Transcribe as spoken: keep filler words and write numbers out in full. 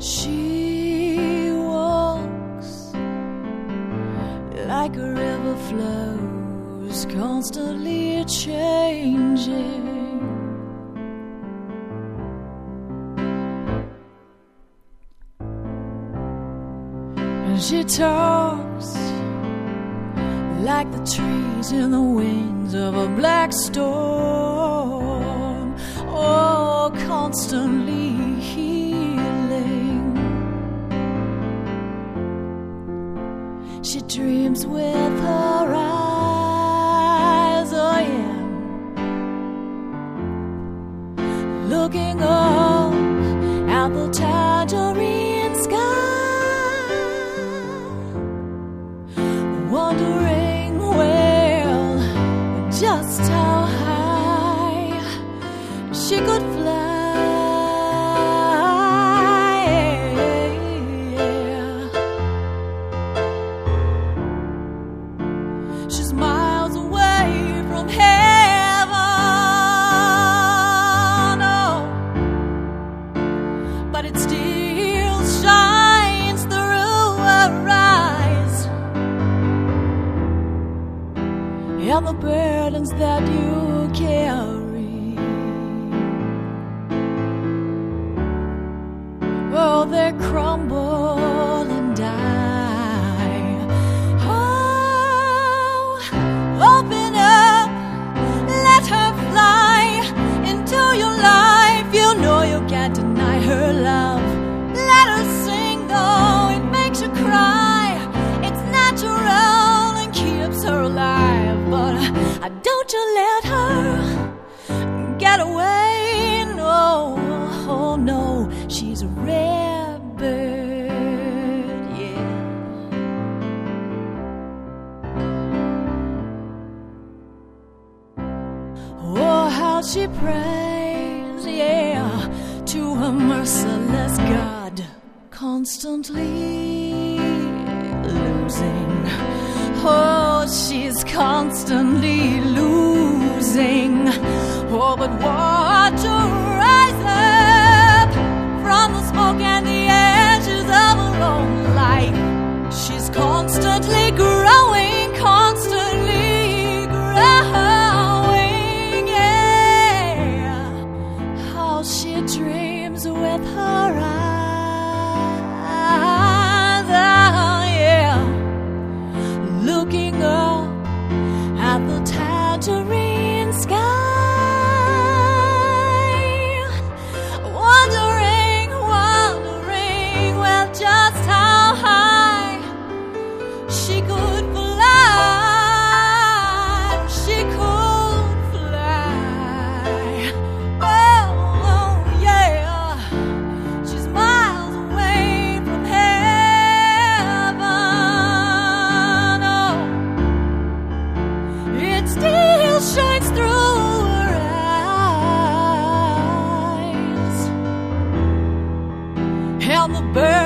She walks like a river flows, constantly changing. And she talks like the trees in the wings of a black storm, oh, constantly healing. She dreams with her eyes, oh yeah, looking up at the tangerine sky, wondering, well, just how high she could fly. She's miles away from heaven, oh, but it still shines through her eyes. And the burdens that you carry, oh, they crumble and die. Oh, open up, let her fly into your life. You know you can't deny her love. Let her sing, though it makes you cry. It's natural and keeps her alive. But uh, don't you let her get away, no, oh no, she's a rare bird, yeah. Oh, how she prays, yeah, to her merciless God, constantly losing. Oh, she's constantly losing. Oh, but water rise up from the smoke and the ashes of her own life. She's constantly growing, constantly growing, yeah. How she dreams with her eyes, oh, yeah, looking up at the tangerine sky, wondering, wondering, well, just how high she could fly, she could fly. Oh, oh yeah, she's miles away from heaven, oh, it still shines through her eyes. And the bird